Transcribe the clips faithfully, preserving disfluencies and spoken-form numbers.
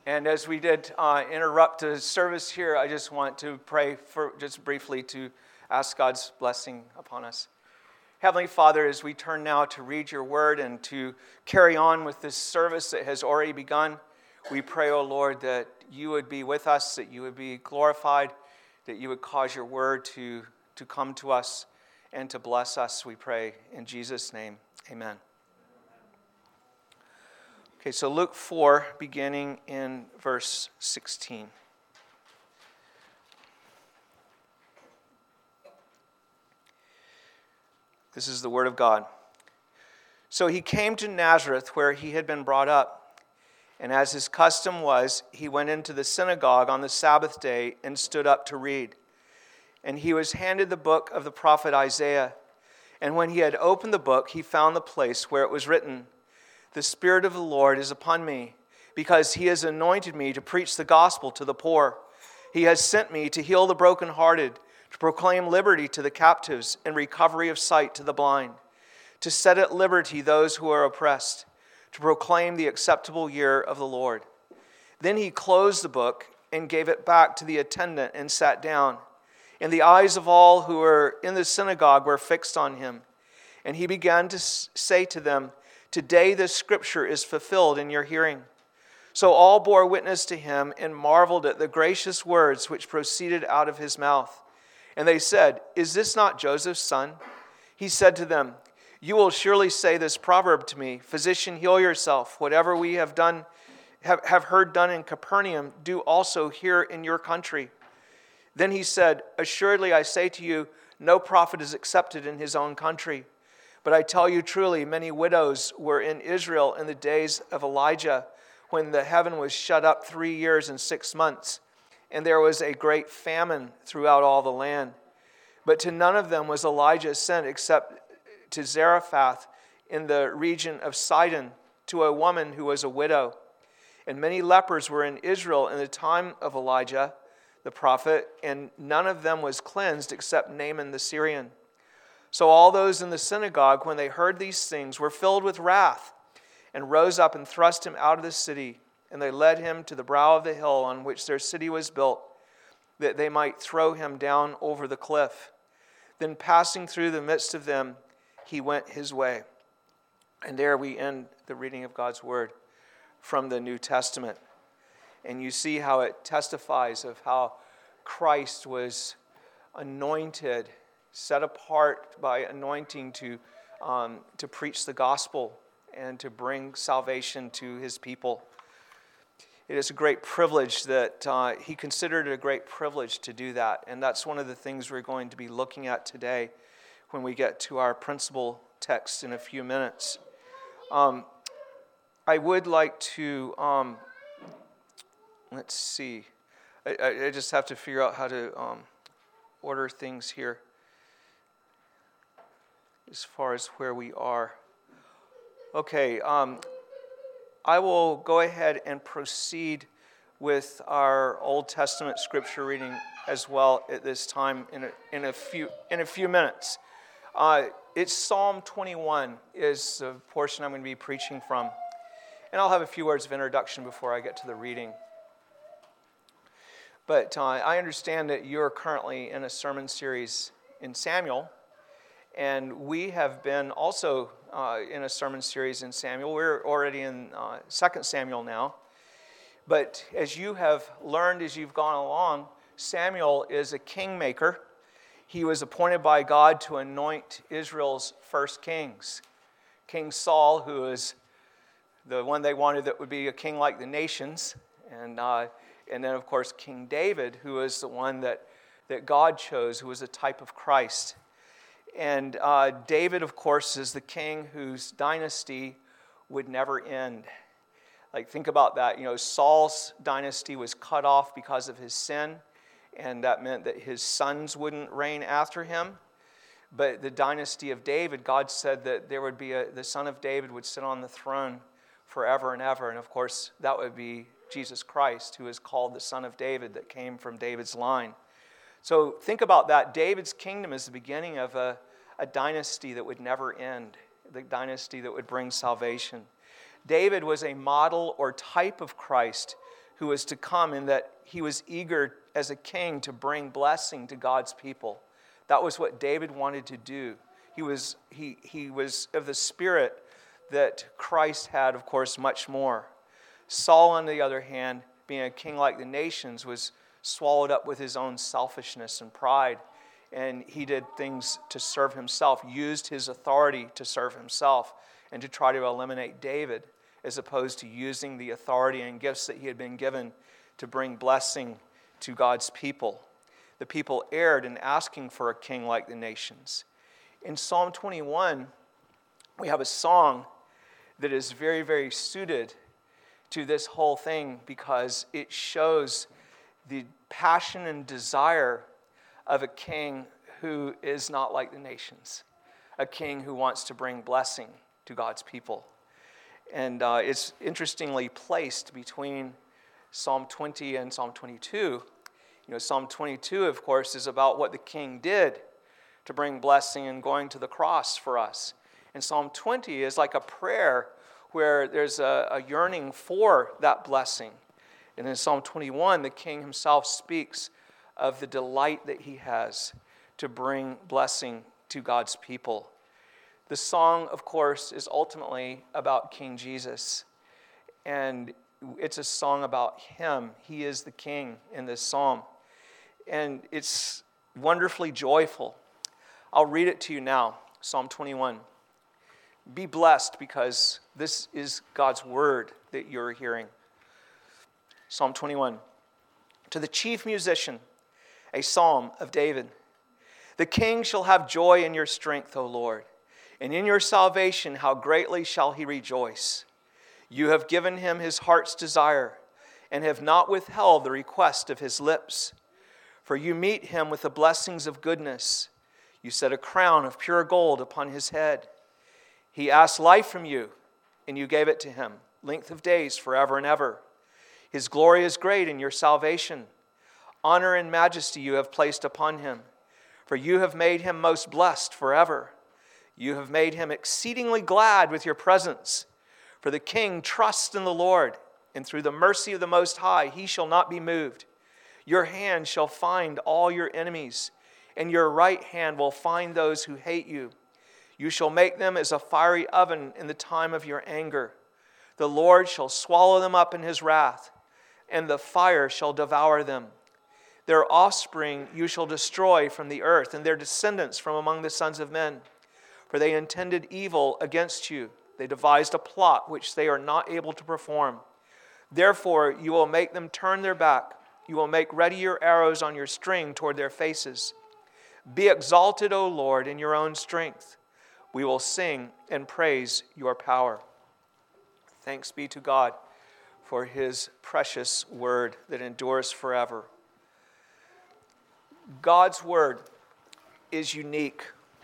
And as we did uh, interrupt the service here, I just want to pray for just briefly to ask God's blessing upon us. Heavenly Father, as we turn now to read your word and to carry on with this service that has already begun, we pray, O Lord, that you would be with us, that you would be glorified, that you would cause your word to, to come to us and to bless us, we pray. In Jesus' name, amen. Okay, so Luke four, beginning in verse sixteen. This is the word of God. So he came to Nazareth, where he had been brought up. And as his custom was, he went into the synagogue on the Sabbath day and stood up to read. And he was handed the book of the prophet Isaiah. And when he had opened the book, he found the place where it was written, "The Spirit of the Lord is upon me, because he has anointed me to preach the gospel to the poor. He has sent me to heal the brokenhearted, to proclaim liberty to the captives and recovery of sight to the blind, to set at liberty those who are oppressed, to proclaim the acceptable year of the Lord." Then he closed the book and gave it back to the attendant and sat down. And the eyes of all who were in the synagogue were fixed on him. And he began to say to them, "Today this scripture is fulfilled in your hearing." So all bore witness to him and marveled at the gracious words which proceeded out of his mouth. And they said, "Is this not Joseph's son?" He said to them, "You will surely say this proverb to me, 'Physician, heal yourself. Whatever we have done, have, have heard done in Capernaum, do also here in your country.' Then he said, 'Assuredly I say to you, no prophet is accepted in his own country. But I tell you truly, many widows were in Israel in the days of Elijah, when the heaven was shut up three years and six months, and there was a great famine throughout all the land. But to none of them was Elijah sent except to Zarephath in the region of Sidon, to a woman who was a widow. And many lepers were in Israel in the time of Elijah the prophet, and none of them was cleansed except Naaman the Syrian. So all those in the synagogue, when they heard these things, were filled with wrath, and rose up and thrust him out of the city. And they led him to the brow of the hill on which their city was built, that they might throw him down over the cliff. Then passing through the midst of them, he went his way. And there we end the reading of God's word from the New Testament. And you see how it testifies of how Christ was anointed, set apart by anointing to, um, to preach the gospel and to bring salvation to his people. It is a great privilege that uh, he considered it a great privilege to do that. And that's one of the things we're going to be looking at today when we get to our principal text in a few minutes. Um, I would like to, um, let's see, I, I just have to figure out how to um, order things here as far as where we are. Okay, um, I will go ahead and proceed with our Old Testament scripture reading as well at this time in a, in a few in a few minutes. Uh, it's Psalm twenty-one is the portion I'm going to be preaching from, and I'll have a few words of introduction before I get to the reading. But uh, I understand that you're currently in a sermon series in Samuel. And we have been also uh, in a sermon series in Samuel. We're already in uh, Second Samuel now. But as you have learned as you've gone along, Samuel is a kingmaker. He was appointed by God to anoint Israel's first kings. King Saul, who is the one they wanted that would be a king like the nations. And, uh, and then, of course, King David, who is the one that, that God chose, who was a type of Christ. And uh, David, of course, is the king whose dynasty would never end. Like, think about that. You know, Saul's dynasty was cut off because of his sin, and that meant that his sons wouldn't reign after him. But the dynasty of David, God said that there would be a, the son of David would sit on the throne forever and ever. And, of course, that would be Jesus Christ, who is called the Son of David, that came from David's line. So think about that. David's kingdom is the beginning of a, a dynasty that would never end, the dynasty that would bring salvation. David was a model or type of Christ who was to come, and that he was eager as a king to bring blessing to God's people. That was what David wanted to do. He was, he, he was of the spirit that Christ had, of course, much more. Saul, on the other hand, being a king like the nations, was swallowed up with his own selfishness and pride, and he did things to serve himself, used his authority to serve himself and to try to eliminate David, as opposed to using the authority and gifts that he had been given to bring blessing to God's people. The people erred in asking for a king like the nations. In Psalm twenty-one, we have a song that is very, very suited to this whole thing because it shows the passion and desire of a king who is not like the nations, a king who wants to bring blessing to God's people. And uh, it's interestingly placed between Psalm twenty and Psalm twenty-two. You know, Psalm twenty-two, of course, is about what the king did to bring blessing and going to the cross for us. And Psalm twenty is like a prayer where there's a, a yearning for that blessing. And in Psalm twenty-one, the king himself speaks of the delight that he has to bring blessing to God's people. The song, of course, is ultimately about King Jesus. And it's a song about him. He is the king in this psalm. And it's wonderfully joyful. I'll read it to you now, Psalm twenty-one. Be blessed because this is God's word that you're hearing. Psalm twenty-one. To the chief musician, a psalm of David. The king shall have joy in your strength, O Lord, and in your salvation how greatly shall he rejoice. You have given him his heart's desire, and have not withheld the request of his lips. For you meet him with the blessings of goodness. You set a crown of pure gold upon his head. He asked life from you, and you gave it to him, length of days forever and ever. His glory is great in your salvation. Honor and majesty you have placed upon him, for you have made him most blessed forever. You have made him exceedingly glad with your presence. For the king trusts in the Lord, and through the mercy of the Most High he shall not be moved. Your hand shall find all your enemies, and your right hand will find those who hate you. You shall make them as a fiery oven in the time of your anger. The Lord shall swallow them up in his wrath, and the fire shall devour them. Their offspring you shall destroy from the earth, and their descendants from among the sons of men. For they intended evil against you. They devised a plot which they are not able to perform. Therefore you will make them turn their back. You will make ready your arrows on your string toward their faces. Be exalted, O Lord, in your own strength. We will sing and praise your power. Thanks be to God for his precious word that endures forever. God's word is unique.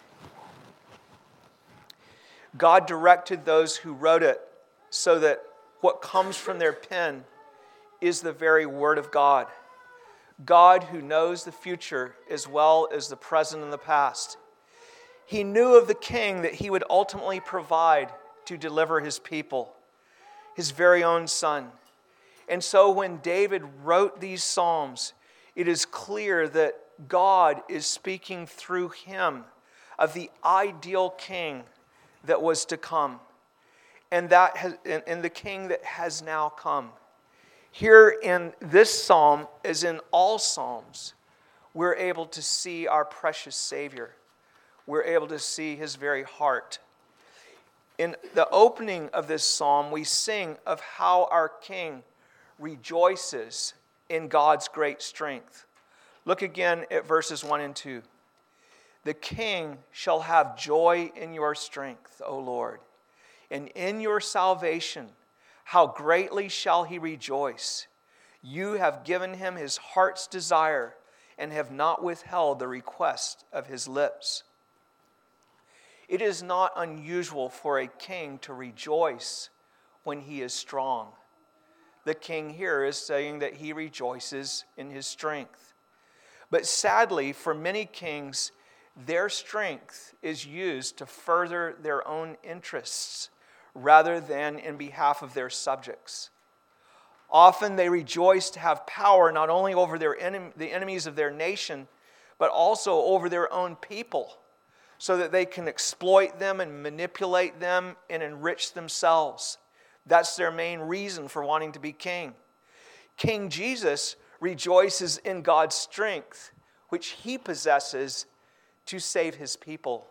God directed those who wrote it so that what comes from their pen is the very word of God. God who knows the future as well as the present and the past. He knew of the king that he would ultimately provide to deliver his people, his very own son. And so when David wrote these psalms, it is clear that God is speaking through him of the ideal king that was to come, and that has, and the king that has now come. Here in this psalm, as in all psalms, we're able to see our precious Savior. We're able to see his very heart. In the opening of this psalm, we sing of how our King rejoices in God's great strength. Look again at verses one and two. The king shall have joy in your strength, O Lord, and in your salvation how greatly shall he rejoice. You have given him his heart's desire and have not withheld the request of his lips. It is not unusual for a king to rejoice when he is strong. The king here is saying that he rejoices in his strength. But sadly, for many kings, their strength is used to further their own interests rather than in behalf of their subjects. Often they rejoice to have power not only over their enem- the enemies of their nation, but also over their own people, so that they can exploit them and manipulate them and enrich themselves. That's their main reason for wanting to be king. King Jesus rejoices in God's strength, which he possesses to save his people.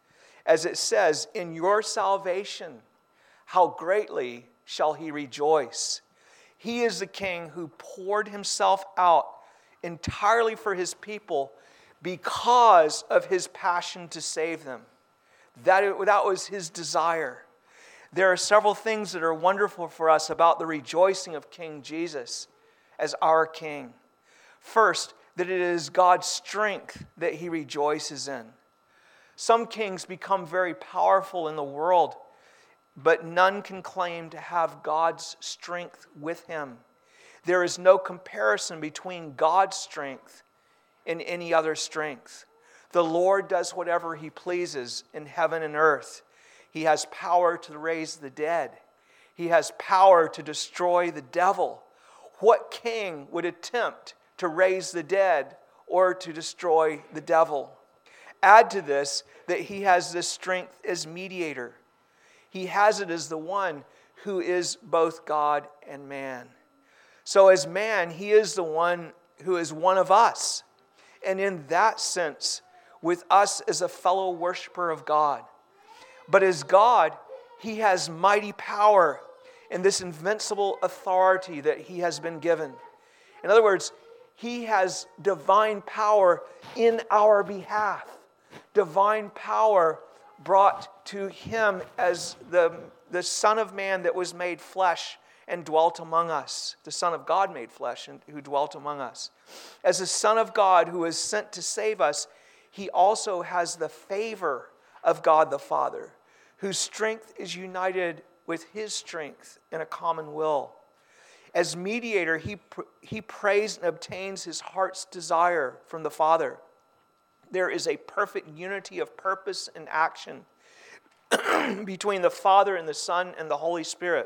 As it says, in your salvation, how greatly shall he rejoice. He is the king who poured himself out entirely for his people because of his passion to save them. That, that was his desire. There are several things that are wonderful for us about the rejoicing of King Jesus as our king. First, that it is God's strength that he rejoices in. Some kings become very powerful in the world, but none can claim to have God's strength with him. There is no comparison between God's strength and any other strength. The Lord does whatever he pleases in heaven and earth. He has power to raise the dead. He has power to destroy the devil. What king would attempt to raise the dead or to destroy the devil? Add to this that he has this strength as mediator. He has it as the one who is both God and man. So as man, he is the one who is one of us. And in that sense, with us as a fellow worshiper of God. But as God, he has mighty power and this invincible authority that he has been given. In other words, he has divine power in our behalf. Divine power brought to him as the, the Son of Man that was made flesh and dwelt among us. The Son of God made flesh and who dwelt among us. As the Son of God who is sent to save us, he also has the favor of God the Father, whose strength is united with his strength in a common will. As mediator, he, he prays and obtains his heart's desire from the Father. There is a perfect unity of purpose and action between the Father and the Son and the Holy Spirit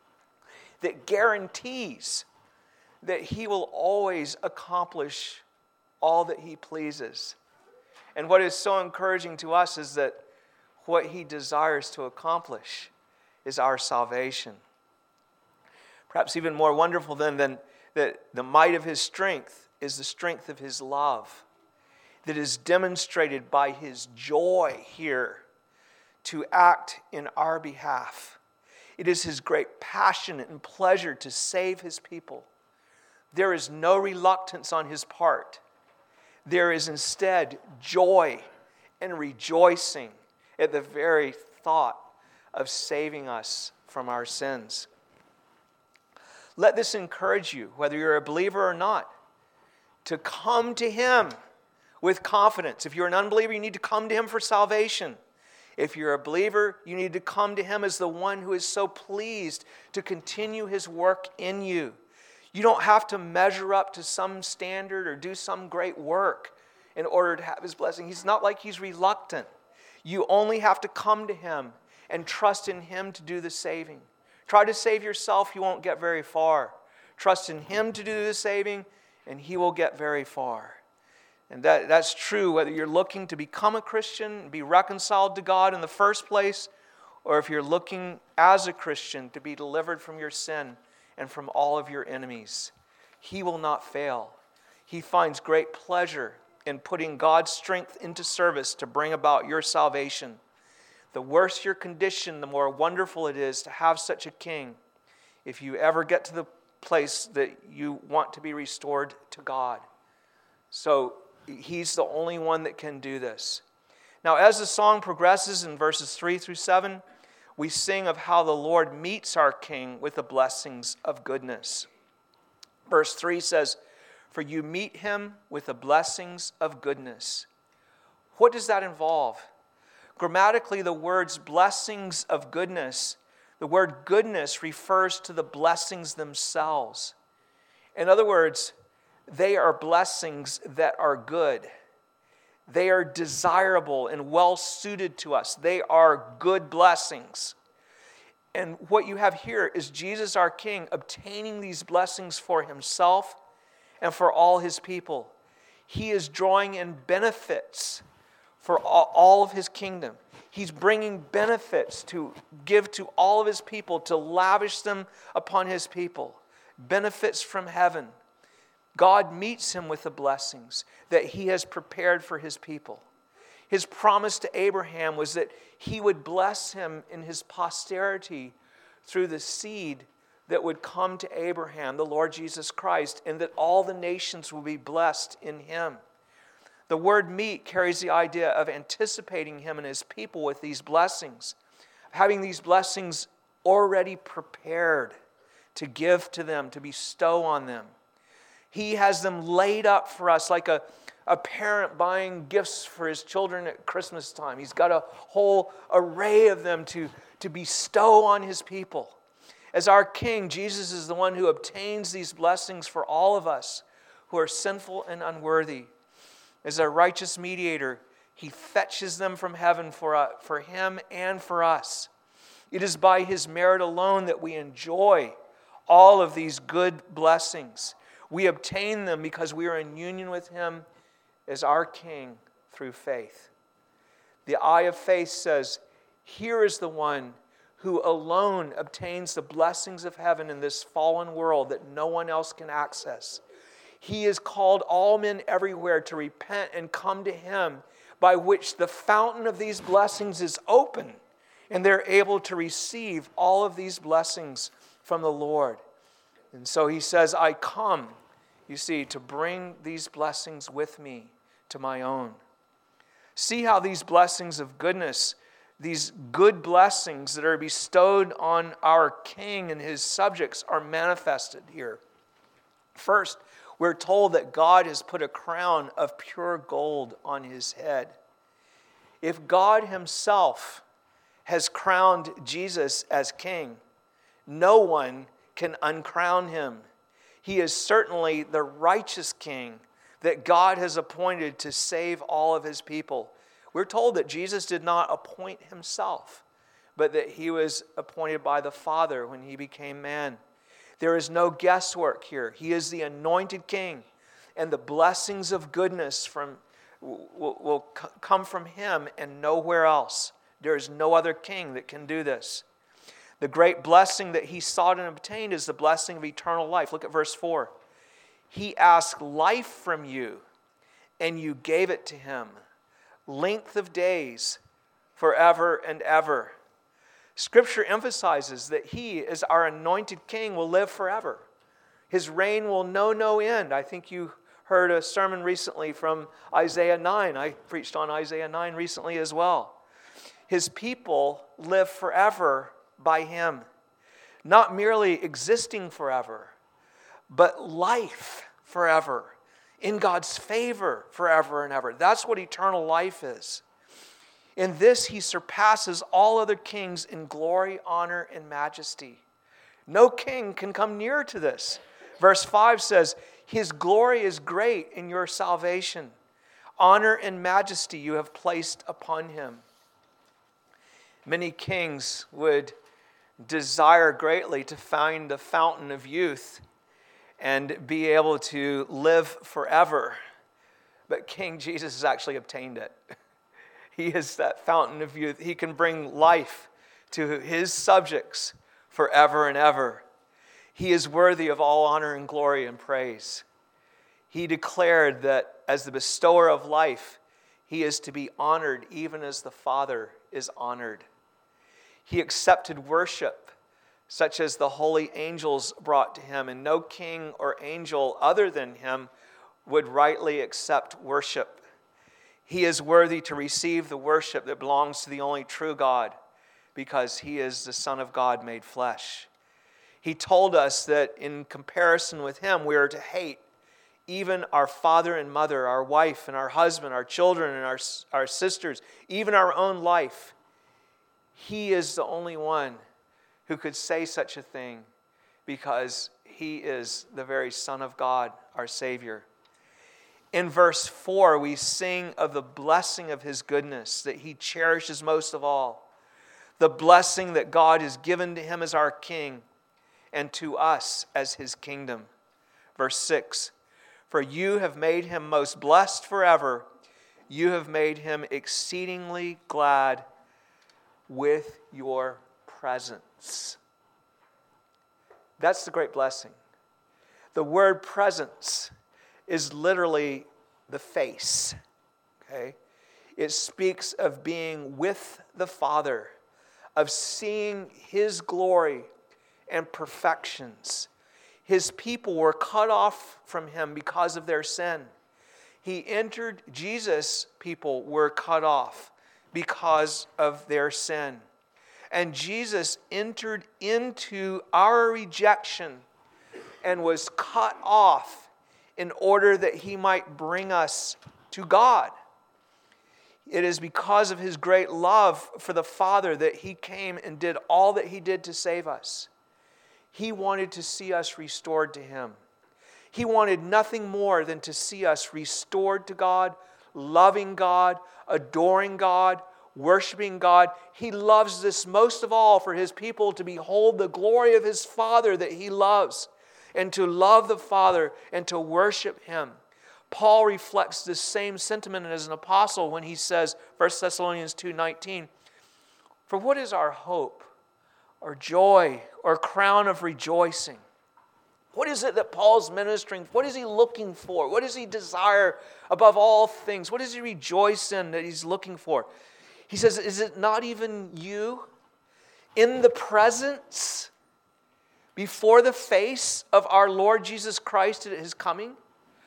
that guarantees that he will always accomplish all that he pleases. And what is so encouraging to us is that what he desires to accomplish is our salvation. Perhaps even more wonderful than, than that the might of his strength is the strength of his love that is demonstrated by his joy here to act in our behalf. It is his great passion and pleasure to save his people. There is no reluctance on his part. There is instead joy and rejoicing at the very thought of saving us from our sins. Let this encourage you, whether you're a believer or not, to come to him with confidence. If you're an unbeliever, you need to come to him for salvation. If you're a believer, you need to come to him as the one who is so pleased to continue his work in you. You don't have to measure up to some standard or do some great work in order to have his blessing. He's not like he's reluctant. You only have to come to him and trust in him to do the saving. Try to save yourself, you won't get very far. Trust in him to do the saving, and he will get very far. And that, that's true whether you're looking to become a Christian, be reconciled to God in the first place, or if you're looking as a Christian to be delivered from your sin and from all of your enemies. He will not fail. He finds great pleasure in putting God's strength into service to bring about your salvation. The worse your condition, the more wonderful it is to have such a king if you ever get to the place that you want to be restored to God. So he's the only one that can do this. Now, as the song progresses in verses three through seven, we sing of how the Lord meets our king with the blessings of goodness. Verse three says, "For you meet him with the blessings of goodness." What does that involve? Grammatically, the words blessings of goodness, the word goodness refers to the blessings themselves. In other words, they are blessings that are good. They are desirable and well suited to us. They are good blessings. and what you have here is Jesus our King obtaining these blessings for himself and for all his people. He is drawing in benefits for all of his kingdom. He's bringing benefits to give to all of his people, to lavish them upon his people. Benefits from heaven. God meets him with the blessings that he has prepared for his people. His promise to Abraham was that he would bless him in his posterity through the seed that would come to Abraham, the Lord Jesus Christ, and that all the nations will be blessed in him. The word meet carries the idea of anticipating him and his people with these blessings, having these blessings already prepared to give to them, to bestow on them. He has them laid up for us like a, a parent buying gifts for his children at Christmas time. He's got a whole array of them to, to bestow on his people. As our King, Jesus is the one who obtains these blessings for all of us who are sinful and unworthy. As a righteous mediator, he fetches them from heaven for, uh, for him and for us. It is by his merit alone that we enjoy all of these good blessings. We obtain them because we are in union with him as our King through faith. The eye of faith says, here is the one who alone obtains the blessings of heaven in this fallen world that no one else can access. He has called all men everywhere to repent and come to him, by which the fountain of these blessings is open, and they're able to receive all of these blessings from the Lord. And so he says, I come, you see, to bring these blessings with me to my own. See how these blessings of goodness, these good blessings that are bestowed on our King and his subjects are manifested here. First, we're told that God has put a crown of pure gold on his head. If God himself has crowned Jesus as king, no one can uncrown him. He is certainly the righteous king that God has appointed to save all of his people. We're told that Jesus did not appoint himself, but that he was appointed by the Father when he became man. There is no guesswork here. He is the anointed king, and the blessings of goodness from will, will come from him and nowhere else. There is no other king that can do this. The great blessing that he sought and obtained is the blessing of eternal life. Look at verse four. He asked life from you, and you gave it to him. Length of days forever and ever. Scripture emphasizes that he, as our anointed king, will live forever. His reign will know no end. I think you heard a sermon recently from Isaiah nine. I preached on Isaiah nine recently as well. His people live forever by him. Not merely existing forever, but life forever. In God's favor forever and ever. That's what eternal life is. In this, he surpasses all other kings in glory, honor, and majesty. No king can come near to this. Verse five says, his glory is great in your salvation. Honor and majesty you have placed upon him. Many kings would desire greatly to find the fountain of youth and be able to live forever. But King Jesus has actually obtained it. He is that fountain of youth. He can bring life to his subjects forever and ever. He is worthy of all honor and glory and praise. He declared that as the bestower of life, he is to be honored even as the Father is honored. He accepted worship such as the holy angels brought to him, and no king or angel other than him would rightly accept worship. He is worthy to receive the worship that belongs to the only true God because he is the Son of God made flesh. He told us that in comparison with him, we are to hate even our father and mother, our wife and our husband, our children and our, our sisters, even our own life. He is the only one who could say such a thing because he is the very Son of God, our Savior. In verse four, we sing of the blessing of his goodness that he cherishes most of all. the blessing that God has given to him as our king and to us as his kingdom. Verse six, for you have made him most blessed forever. You have made him exceedingly glad with your presence. That's the great blessing. The word presence is literally the face. Okay? It speaks of being with the Father, of seeing his glory and perfections. His people were cut off from him because of their sin. He entered, Jesus' people were cut off because of their sin. And Jesus entered into our rejection and was cut off in order that he might bring us to God. It is because of his great love for the Father that he came and did all that he did to save us. He wanted to see us restored to him. He wanted nothing more than to see us restored to God, loving God, adoring God, worshiping God. He loves this most of all for his people to behold the glory of his Father that he loves, and to love the Father and to worship him. Paul reflects this same sentiment as an apostle when he says, First Thessalonians two nineteen, for what is our hope, or joy, or crown of rejoicing? What is it that Paul's ministering? What is he looking for? What does he desire above all things? What does he rejoice in that he's looking for? He says, is it not even you in the presence, before the face of our Lord Jesus Christ at his coming?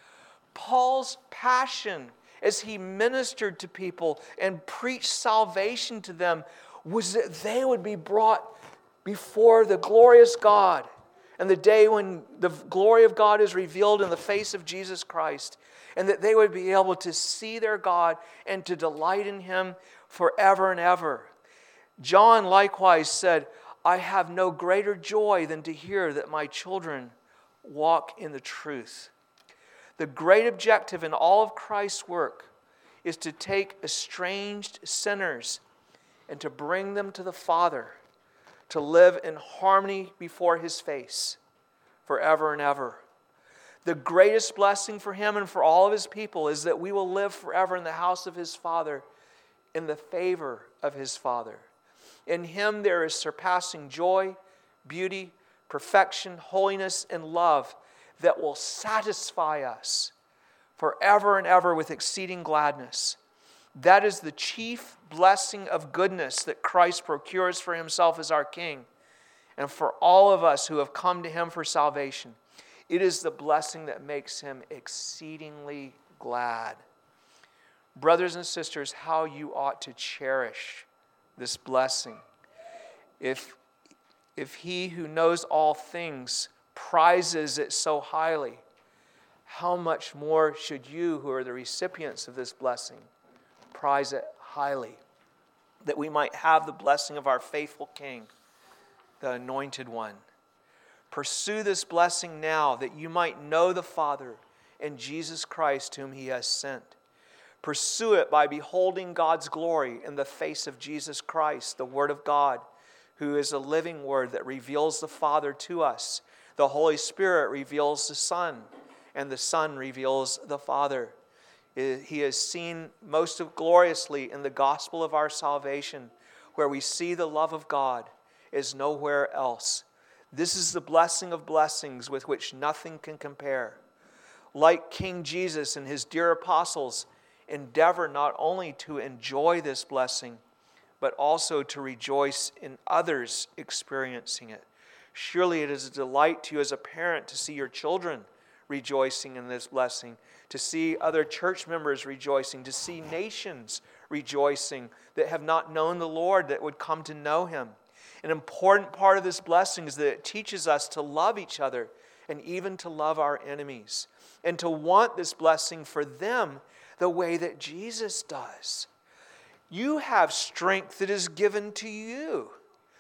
Paul's passion as he ministered to people and preached salvation to them was that they would be brought before the glorious God, and the day when the glory of God is revealed in the face of Jesus Christ, and that they would be able to see their God and to delight in him forever and ever. John likewise said, I have no greater joy than to hear that my children walk in the truth. The great objective in all of Christ's work is to take estranged sinners and to bring them to the Father, to live in harmony before his face forever and ever. The greatest blessing for him and for all of his people is that we will live forever in the house of his Father, in the favor of his Father. In him there is surpassing joy, beauty, perfection, holiness, and love that will satisfy us forever and ever with exceeding gladness. That is the chief blessing of goodness that Christ procures for himself as our King, and for all of us who have come to him for salvation. It is the blessing that makes him exceedingly glad. Brothers and sisters, how you ought to cherish this blessing. If, if he who knows all things prizes it so highly, how much more should you, who are the recipients of this blessing, prize it highly, that we might have the blessing of our faithful King, the Anointed One. Pursue this blessing now, that you might know the Father and Jesus Christ whom he has sent. Pursue it by beholding God's glory in the face of Jesus Christ, the Word of God, who is a living Word that reveals the Father to us. The Holy Spirit reveals the Son, and the Son reveals the Father. He is seen most gloriously in the gospel of our salvation, where we see the love of God is nowhere else. This is the blessing of blessings with which nothing can compare. Like King Jesus and his dear apostles, endeavor not only to enjoy this blessing, but also to rejoice in others experiencing it. Surely it is a delight to you as a parent to see your children rejoicing in this blessing, to see other church members rejoicing, to see nations rejoicing that have not known the Lord, that would come to know him. An important part of this blessing is that it teaches us to love each other and even to love our enemies, and to want this blessing for them the way that Jesus does. You have strength that is given to you.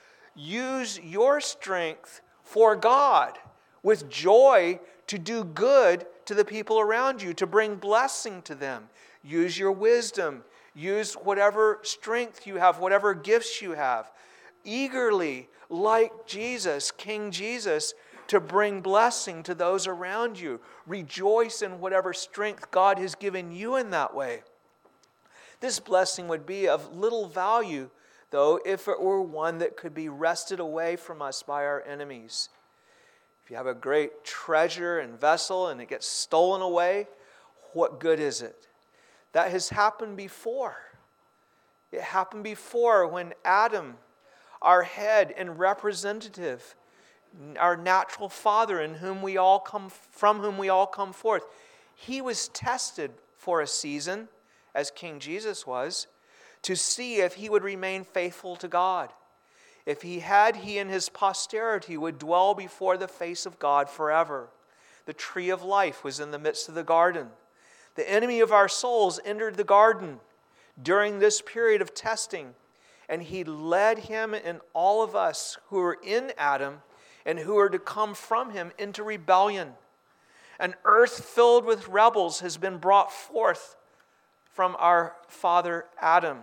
Use your strength for God with joy to do good to the people around you, to bring blessing to them. Use your wisdom. Use whatever strength you have, whatever gifts you have. eagerly, like Jesus, King Jesus, to bring blessing to those around you. Rejoice in whatever strength God has given you in that way. This blessing would be of little value, though, if it were one that could be wrested away from us by our enemies. If you have a great treasure and vessel and it gets stolen away, what good is it? That has happened before. It happened before when Adam, our head and representative, our natural father in whom we all come from whom we all come forth, he was tested for a season, as King Jesus was, to see if he would remain faithful to God. If he had, he and his posterity would dwell before the face of God forever. The tree of life was in the midst of the garden. The enemy of our souls entered the garden during this period of testing, and he led him and all of us who are in Adam and who are to come from him into rebellion. An earth filled with rebels has been brought forth from our father Adam,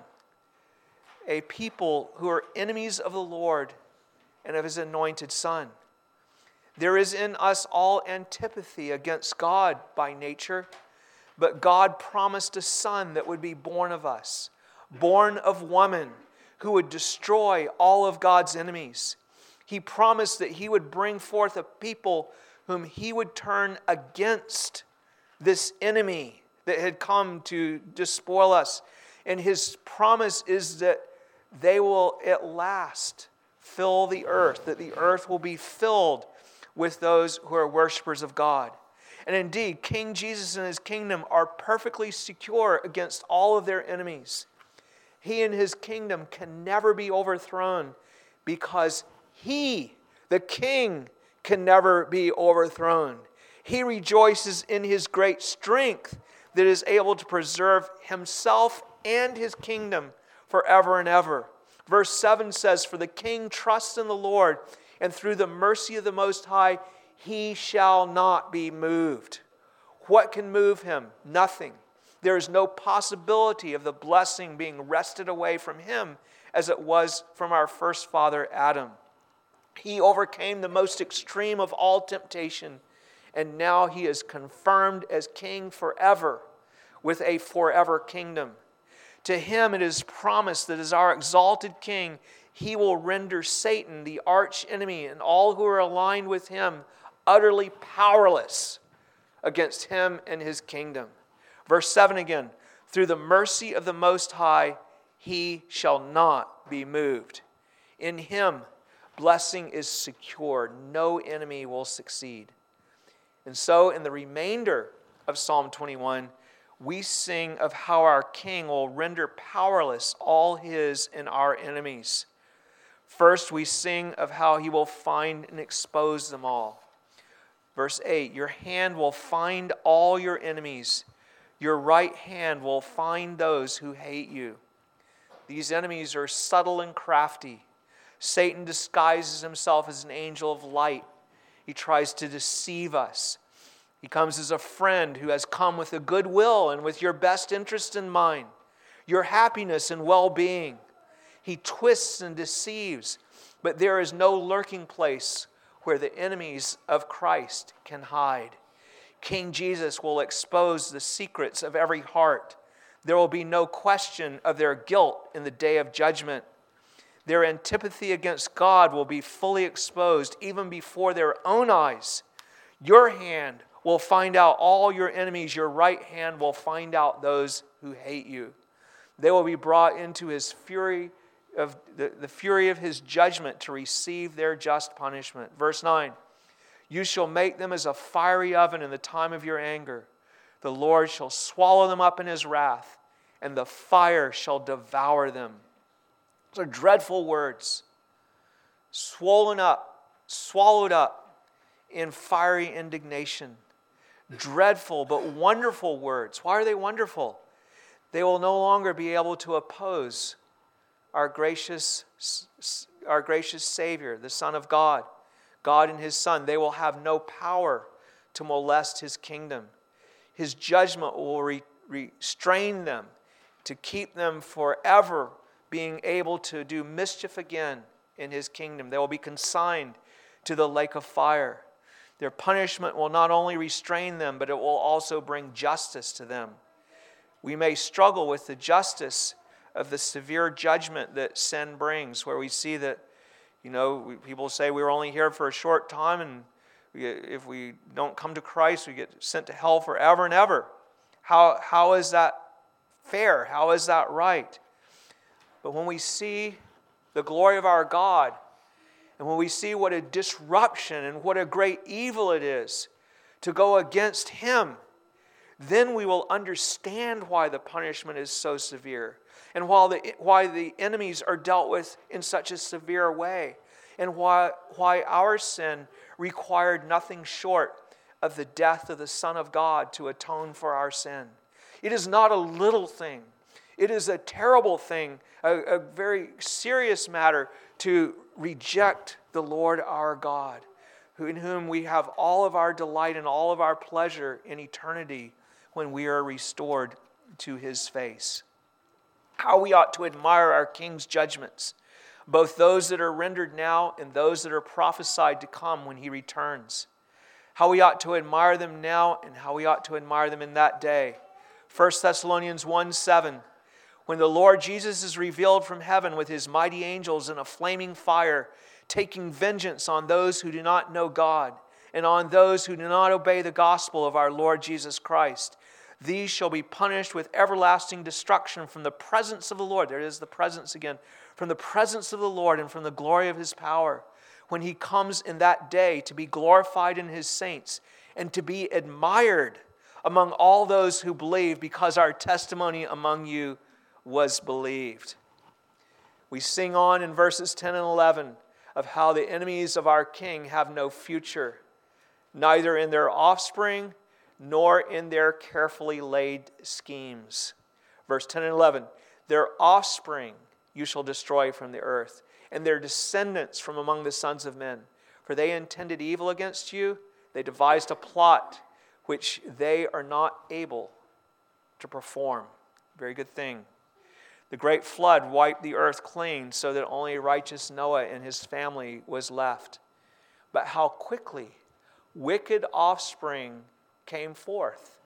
a people who are enemies of the Lord and of his anointed Son. There is in us all antipathy against God by nature, but God promised a Son that would be born of us, born of woman, who would destroy all of God's enemies. He promised that he would bring forth a people whom he would turn against this enemy that had come to despoil us. And his promise is that they will at last fill the earth, that the earth will be filled with those who are worshipers of God. And indeed, King Jesus and his kingdom are perfectly secure against all of their enemies. He and his kingdom can never be overthrown because he, the king, can never be overthrown. He rejoices in his great strength that is able to preserve himself and his kingdom forever and ever. Verse seven says, "For the king trusts in the Lord, and through the mercy of the Most High, he shall not be moved." What can move him? Nothing. There is no possibility of the blessing being wrested away from him as it was from our first father Adam. He overcame the most extreme of all temptation, and now he is confirmed as king forever with a forever kingdom. To him it is promised that as our exalted king, he will render Satan, the arch enemy, and all who are aligned with him utterly powerless against him and his kingdom. Verse seven again, "Through the mercy of the Most High, he shall not be moved." In him, blessing is secure. No enemy will succeed. And so in the remainder of Psalm twenty-one, we sing of how our King will render powerless all his and our enemies. First, we sing of how he will find and expose them all. Verse eight, "Your hand will find all your enemies. Your right hand will find those who hate you." These enemies are subtle and crafty. Satan disguises himself as an angel of light. He tries to deceive us. He comes as a friend who has come with a good will and with your best interest in mind, your happiness and well-being. He twists and deceives, but there is no lurking place where the enemies of Christ can hide. King Jesus will expose the secrets of every heart. There will be no question of their guilt in the day of judgment. Their antipathy against God will be fully exposed even before their own eyes. Your hand will find out all your enemies. Your right hand will find out those who hate you. They will be brought into his fury of the, the fury of his judgment to receive their just punishment. Verse nine, "You shall make them as a fiery oven in the time of your anger. The Lord shall swallow them up in his wrath, and the fire shall devour them." Those are dreadful words. Swollen up, swallowed up in fiery indignation. Dreadful but wonderful words. Why are they wonderful? They will no longer be able to oppose our gracious, our gracious Savior, the Son of God, God and his Son. They will have no power to molest his kingdom. His judgment will re- restrain them to keep them forever being able to do mischief again in his kingdom. They will be consigned to the lake of fire. Their punishment will not only restrain them, but it will also bring justice to them. We may struggle with the justice of the severe judgment that sin brings, where we see that, you know, people say we're only here for a short time, and we get, if we don't come to Christ, we get sent to hell forever and ever. How, how is that fair? How is that right? But when we see the glory of our God, and when we see what a disruption and what a great evil it is to go against Him, then we will understand why the punishment is so severe, and why the, why the enemies are dealt with in such a severe way, and why, why our sin required nothing short of the death of the Son of God to atone for our sin. It is not a little thing. It is a terrible thing, a, a very serious matter to reject the Lord our God, who, in whom we have all of our delight and all of our pleasure in eternity when we are restored to His face. How we ought to admire our King's judgments, both those that are rendered now and those that are prophesied to come when He returns. How we ought to admire them now and how we ought to admire them in that day. First Thessalonians one seven, when the Lord Jesus is revealed from heaven with His mighty angels in a flaming fire, taking vengeance on those who do not know God and on those who do not obey the gospel of our Lord Jesus Christ. These shall be punished with everlasting destruction from the presence of the Lord. There it is, the presence again. From the presence of the Lord and from the glory of His power, when He comes in that day to be glorified in His saints and to be admired among all those who believe, because our testimony among you was believed. We sing on in verses ten and eleven of how the enemies of our King have no future, neither in their offspring nor in their carefully laid schemes. Verse ten and eleven, their offspring you shall destroy from the earth, and their descendants from among the sons of men. For they intended evil against you, they devised a plot which they are not able to perform. Very good thing. The great flood wiped the earth clean, so that only righteous Noah and his family was left. But how quickly wicked offspring came forth.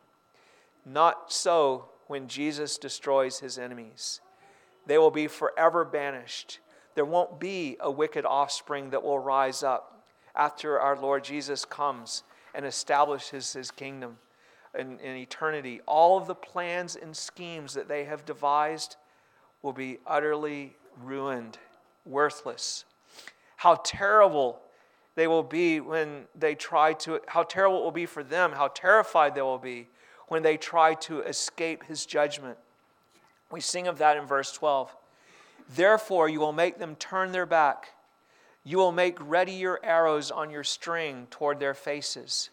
Not so when Jesus destroys His enemies. They will be forever banished. There won't be a wicked offspring that will rise up after our Lord Jesus comes and establishes His kingdom in, in eternity. All of the plans and schemes that they have devised will be utterly ruined, worthless. How terrible they will be when they try to, how terrible it will be for them, how terrified they will be when they try to escape His judgment. We sing of that in verse twelve. Therefore you will make them turn their back. You will make ready your arrows on your string toward their faces.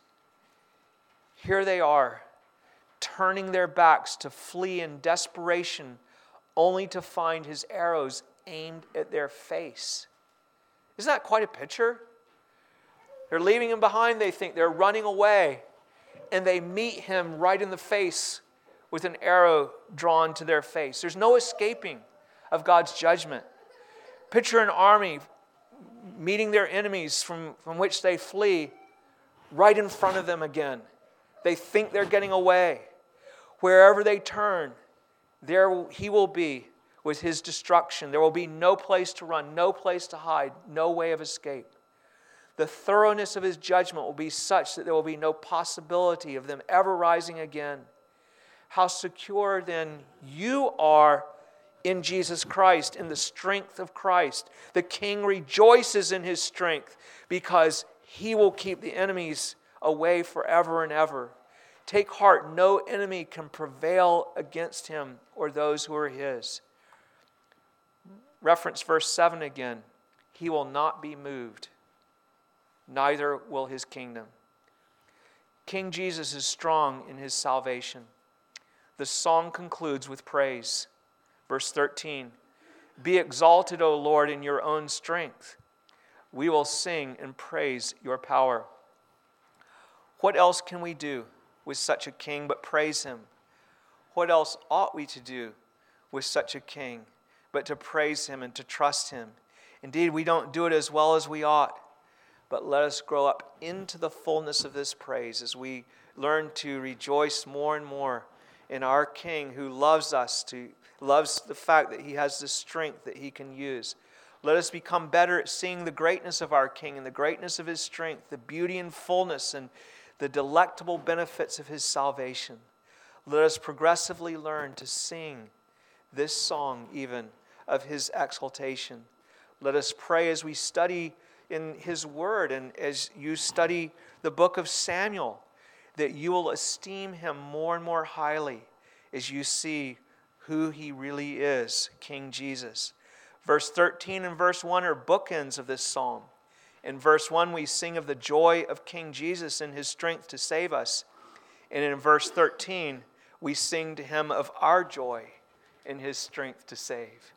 Here they are, turning their backs to flee in desperation, only to find His arrows aimed at their face. Isn't that quite a picture? They're leaving Him behind, they think. They're running away. And they meet Him right in the face with an arrow drawn to their face. There's no escaping of God's judgment. Picture an army meeting their enemies from, from which they flee right in front of them again. They think they're getting away. Wherever they turn, there He will be with His destruction. There will be no place to run, no place to hide, no way of escape. The thoroughness of His judgment will be such that there will be no possibility of them ever rising again. How secure then you are in Jesus Christ, in the strength of Christ. The King rejoices in His strength because He will keep the enemies away forever and ever. Take heart, no enemy can prevail against Him or those who are His. Reference verse seven again. He will not be moved, neither will His kingdom. King Jesus is strong in His salvation. The song concludes with praise. Verse thirteen, be exalted, O Lord, in your own strength. We will sing and praise your power. What else can we do with such a king but praise Him? What else ought we to do with such a king but to praise Him and to trust Him? Indeed, we don't do it as well as we ought. But let us grow up into the fullness of this praise as we learn to rejoice more and more in our King who loves us, to loves the fact that He has the strength that He can use. Let us become better at seeing the greatness of our King and the greatness of His strength, the beauty and fullness and the delectable benefits of His salvation. Let us progressively learn to sing this song even of His exaltation. Let us pray as we study in His Word and as you study the book of Samuel, that you will esteem Him more and more highly as you see who He really is, King Jesus. Verse thirteen and verse one are bookends of this psalm. In verse one, we sing of the joy of King Jesus and His strength to save us. And in verse thirteen, we sing to Him of our joy in His strength to save.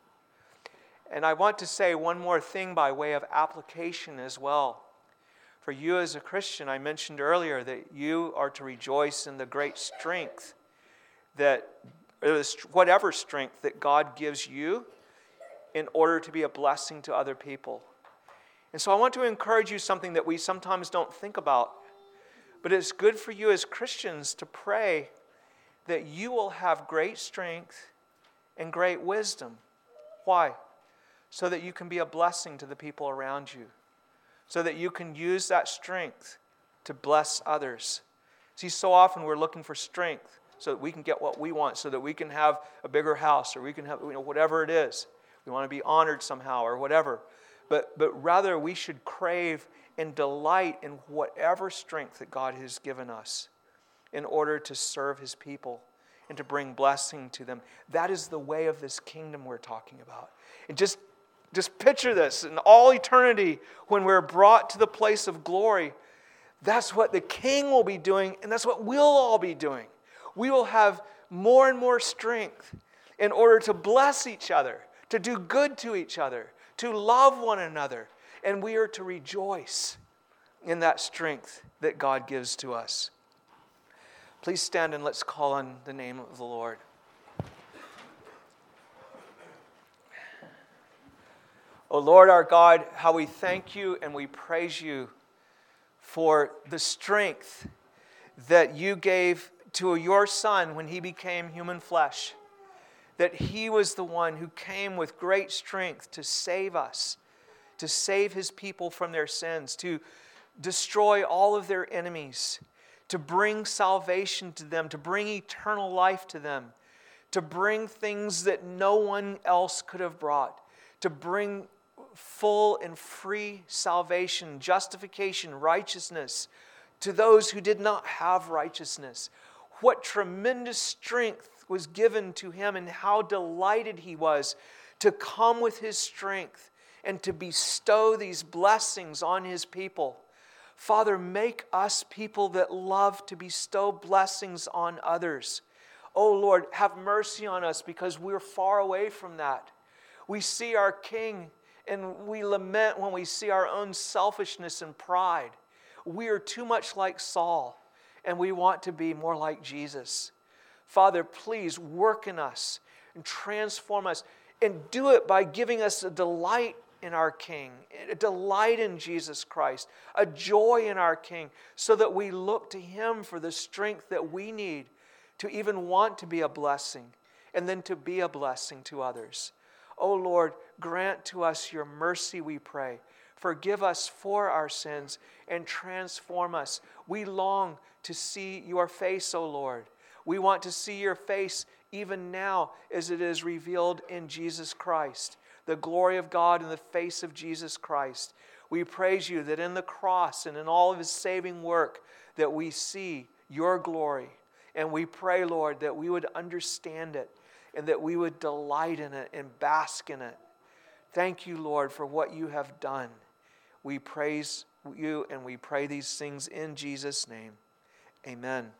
And I want to say one more thing by way of application as well. For you as a Christian, I mentioned earlier that you are to rejoice in the great strength that, whatever strength that God gives you in order to be a blessing to other people. And so I want to encourage you something that we sometimes don't think about. But it's good for you as Christians to pray that you will have great strength and great wisdom. Why? So that you can be a blessing to the people around you. So that you can use that strength to bless others. See, so often we're looking for strength so that we can get what we want, so that we can have a bigger house, or we can have, you know, whatever it is. We want to be honored somehow or whatever. But, but rather we should crave and delight in whatever strength that God has given us in order to serve His people and to bring blessing to them. That is the way of this kingdom we're talking about. And just, just picture this in all eternity when we're brought to the place of glory. That's what the King will be doing, and that's what we'll all be doing. We will have more and more strength in order to bless each other, to do good to each other, to love one another, and we are to rejoice in that strength that God gives to us. Please stand and let's call on the name of the Lord. O Lord our God, how we thank You and we praise You for the strength that You gave to Your Son when He became human flesh. That He was the one who came with great strength to save us, to save His people from their sins, to destroy all of their enemies, to bring salvation to them, to bring eternal life to them, to bring things that no one else could have brought, to bring full and free salvation, justification, righteousness to those who did not have righteousness. What tremendous strength was given to Him, and how delighted He was to come with His strength and to bestow these blessings on His people. Father, make us people that love to bestow blessings on others. Oh Lord, have mercy on us because we're far away from that. We see our King and we lament when we see our own selfishness and pride. We are too much like Saul, and we want to be more like Jesus. Father, please work in us and transform us, and do it by giving us a delight in our King, a delight in Jesus Christ, a joy in our King, so that we look to Him for the strength that we need to even want to be a blessing and then to be a blessing to others. Oh Lord, grant to us Your mercy, we pray. Forgive us for our sins and transform us. We long to see Your face, O Lord. We want to see Your face even now as it is revealed in Jesus Christ. The glory of God in the face of Jesus Christ. We praise You that in the cross and in all of His saving work that we see Your glory. And we pray, Lord, that we would understand it and that we would delight in it and bask in it. Thank You, Lord, for what You have done. We praise You and we pray these things in Jesus' name. Amen.